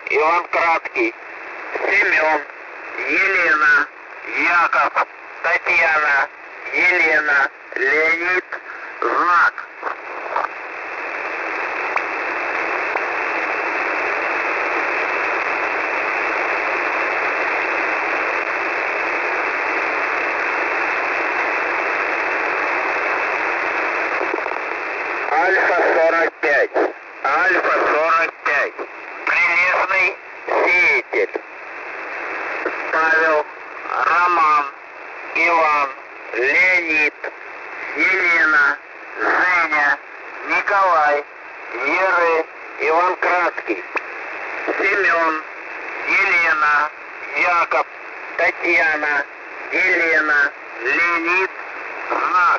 Иван Краткий, Семен, Елена, Яков, Татьяна, Елена, Леонид, знак. Альфа-45. Альфа-45. Прилежный сеятель. Павел, Роман, Иван, Леонид, Елена, Женя, Николай, Вера, Иван Краткий, Семен, Елена, Яков, Татьяна, Елена, Леонид, знак.